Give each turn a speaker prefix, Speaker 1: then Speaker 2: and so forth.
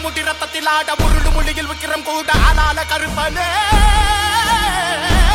Speaker 1: முடி ரத்தத்தில் ஆட முருடு மொழியில் விக்கிரம் கூட ஆளால கருப்பனே